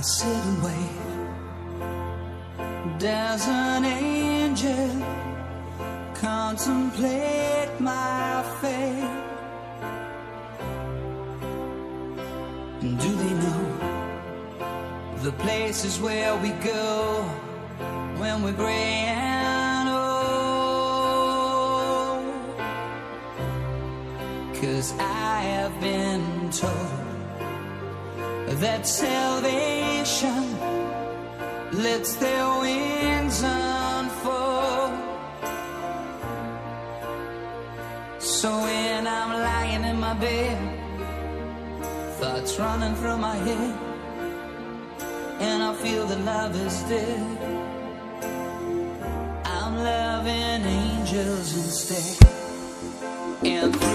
sit and wait. Does an angel contemplate my fate? And do they know the places where we go when we're gray and old? 'Cause I have been told that salvation lets their wings unfold. So when I'm lying in my bed, thoughts running through my head, and I feel that love is dead, I'm loving angels instead. And